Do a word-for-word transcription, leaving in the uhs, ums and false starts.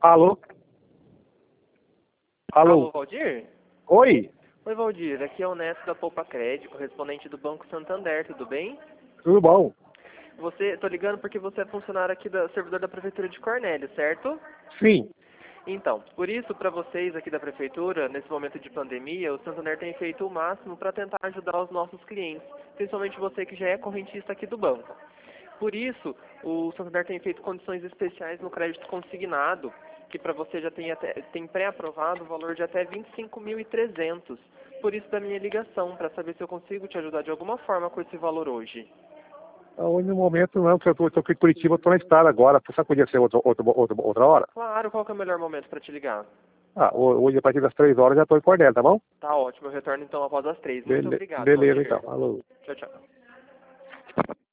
Alô? Alô? Alô, Valdir? Oi? Oi, Valdir. Aqui é o Neto da Poupa Crédito, correspondente do Banco Santander, tudo bem? Tudo bom? Você, tô ligando porque você é funcionário aqui da servidor da Prefeitura de Cornélio, certo? Sim. Então, por isso, para vocês aqui da Prefeitura, nesse momento de pandemia, o Santander tem feito o máximo para tentar ajudar os nossos clientes, principalmente você que já é correntista aqui do banco. Por isso, o Santander tem feito condições especiais no crédito consignado, que para você já tem, até, tem pré-aprovado o valor de até vinte e cinco mil e trezentos. Por isso da minha ligação, para saber se eu consigo te ajudar de alguma forma com esse valor hoje. Hoje no momento não, porque eu estou aqui em Curitiba, estou na estrada agora. Você podia ser outra, outra, outra, outra hora? Claro, qual que é o melhor momento para te ligar? Ah, hoje a partir das três horas já estou em Cornélio, tá bom? Tá ótimo, eu retorno então após as três. Muito Bele obrigado, beleza Valdir. então, alô. Tchau, tchau.